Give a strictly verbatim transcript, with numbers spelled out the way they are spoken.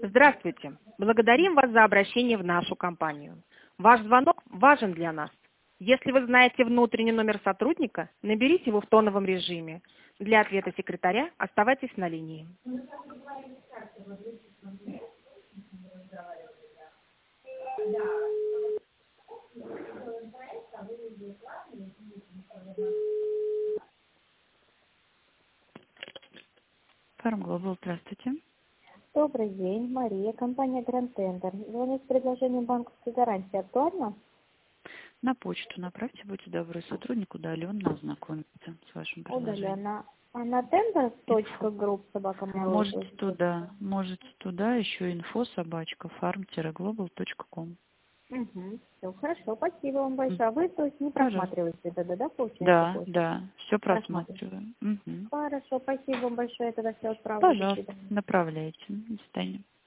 Здравствуйте. Благодарим вас за обращение в нашу компанию. Ваш звонок важен для нас. Если вы знаете внутренний номер сотрудника, наберите его в тоновом режиме. Для ответа секретаря оставайтесь на линии. Farm Global, здравствуйте. Добрый день, Мария, компания Grand Tender. Звоню с предложением банковской гарантии. Актуально? На почту направьте, будьте добры, сотрудник удаленно ознакомится с вашим предложением. Удаленно. А на тендер точка групп собака Можете туда, можете туда, еще инфо собачка farm global точка com. Угу. Все, хорошо, спасибо вам большое. А вы, то есть, не просматриваете это, да, да, получается? Да, почту? да, все просматриваю. Угу. Хорошо, спасибо вам большое, я тогда все отправлю. Пожалуйста, направляйте. До свидания.